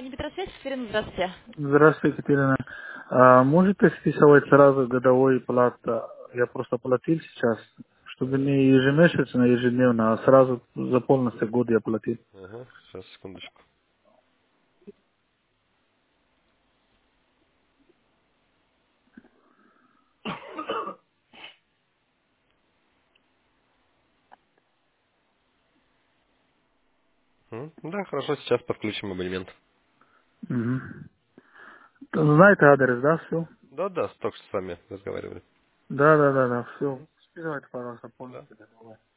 Компания Петросвязь, Екатерина, здравствуйте. Здравствуйте, Екатерина. Можете списывать сразу годовой плата? Я просто платил сейчас, чтобы не ежемесячно, ежедневно, а сразу за полностью год я платил. Ага, сейчас, секундочку. Да, хорошо, сейчас подключим абонемент. Мгм. Знаете адрес, да, все? Да, да, только что с вами разговаривали. Да, все. Списывайте, пожалуйста, Да. полностью годовой.